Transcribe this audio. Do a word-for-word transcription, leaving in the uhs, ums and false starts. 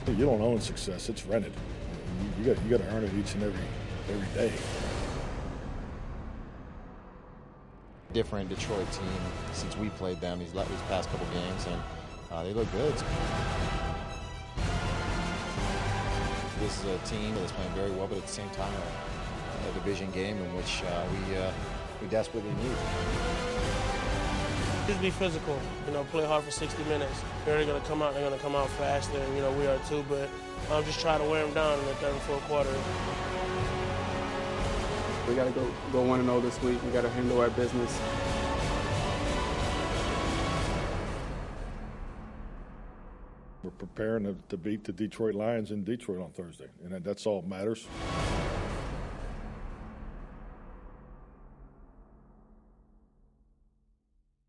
You don't own success; it's rented. You, you got you got to earn it each and every every day. Different Detroit team since we played them these, these past couple games, and uh, they look good. This is a team that's playing very well, but at the same time, a, a division game in which uh, we uh, we desperately need. Just be physical, you know, play hard for sixty minutes. They're going to come out, they're going to come out faster, and, you know, we are too, but um, just try to wear them down in the third and fourth quarter. We got to go go one and oh this week. We got to handle our business. We're preparing to, to beat the Detroit Lions in Detroit on Thursday, and that's all that matters.